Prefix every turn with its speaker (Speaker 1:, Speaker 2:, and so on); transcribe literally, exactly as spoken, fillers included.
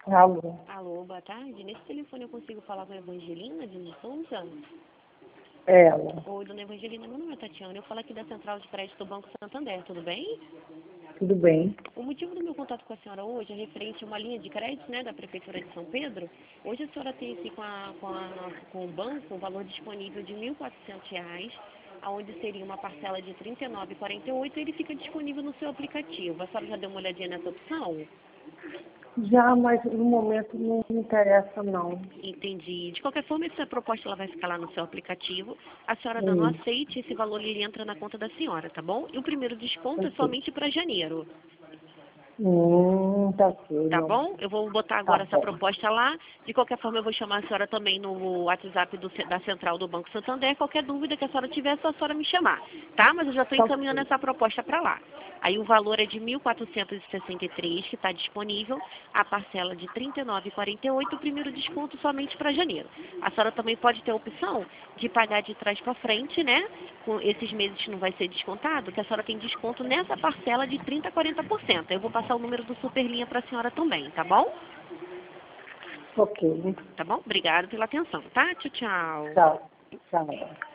Speaker 1: Alô.
Speaker 2: Alô, boa tarde. Nesse telefone eu consigo falar com a Evangelina de Souza?
Speaker 1: Ela.
Speaker 2: Oi, dona Evangelina, meu nome é Tatiana. Eu falo aqui da Central de Crédito do Banco Santander, tudo bem?
Speaker 1: Tudo bem?
Speaker 2: O motivo do meu contato com a senhora hoje é referente a uma linha de crédito, né, da Prefeitura de São Pedro. Hoje a senhora tem aqui com, a, com, a, com o banco um valor disponível de mil e quatrocentos reais, onde seria uma parcela de trinta e nove reais e quarenta e oito centavos, e ele fica disponível no seu aplicativo. A senhora já deu uma olhadinha nessa opção?
Speaker 1: Já, mas no momento não me interessa, não.
Speaker 2: Entendi. De qualquer forma, essa proposta ela vai ficar lá no seu aplicativo. A senhora dando
Speaker 1: Hum,
Speaker 2: aceite, esse valor ele entra na conta da senhora, tá bom? E o primeiro desconto é
Speaker 1: ok.
Speaker 2: somente para janeiro.
Speaker 1: Hum, tá ok,
Speaker 2: Tá
Speaker 1: não.
Speaker 2: bom? Eu vou botar
Speaker 1: Tá
Speaker 2: agora essa
Speaker 1: bom.
Speaker 2: proposta lá. De qualquer forma, eu vou chamar a senhora também no WhatsApp do ce- da Central do Banco Santander. Qualquer dúvida que a senhora tiver, é só a senhora me chamar. Tá? Mas eu já estou
Speaker 1: Tá
Speaker 2: encaminhando
Speaker 1: ok.
Speaker 2: essa proposta para lá. Aí o valor é de mil quatrocentos e sessenta e três, que está disponível. A parcela de trinta e nove reais e quarenta e oito centavos, o primeiro desconto somente para janeiro. A senhora também pode ter a opção de pagar de trás para frente, né? Com esses meses que não vai ser descontado, que a senhora tem desconto nessa parcela de trinta a quarenta por cento. Eu vou passar o número do Superlinha para a senhora também, tá bom?
Speaker 1: Ok.
Speaker 2: Tá bom? Obrigada pela atenção, tá? Tchau, tchau.
Speaker 1: Tchau. Tchau.